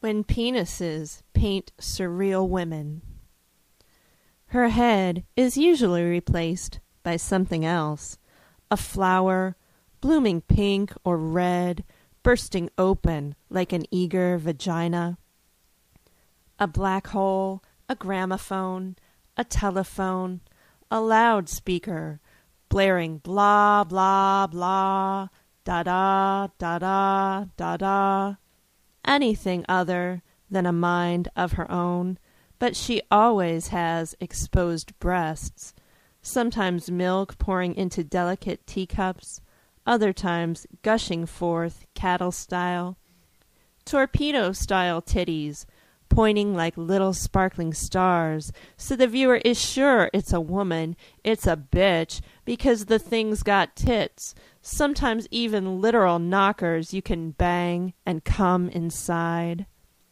When penises paint surreal women. Her head is usually replaced by something else. A flower, blooming pink or red, bursting open like an eager vagina. A black hole, a gramophone, a telephone, a loudspeaker, blaring blah, blah, blah, da-da, da-da, da-da. Anything other than a mind of her own, but she always has exposed breasts, sometimes milk pouring into delicate teacups, other times gushing forth cattle-style, torpedo-style titties, pointing like little sparkling stars, so the viewer is sure it's a woman, it's a bitch, because the thing's got tits, sometimes even literal knockers you can bang and come inside.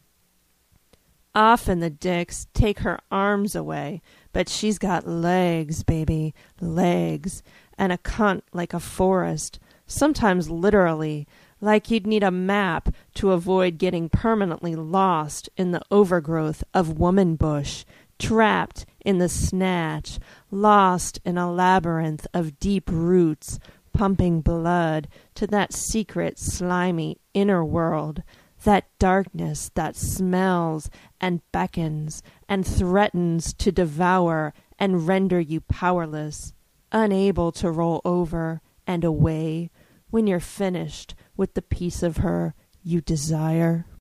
Often the dicks take her arms away, but she's got legs, baby, legs, and a cunt like a forest, sometimes literally, like you'd need a map to avoid getting permanently lost in the overgrowth of woman bush, trapped in the snatch, lost in a labyrinth of deep roots, pumping blood to that secret, slimy inner world, that darkness that smells and beckons and threatens to devour and render you powerless, unable to roll over and away when you're finished with the piece of her you desire.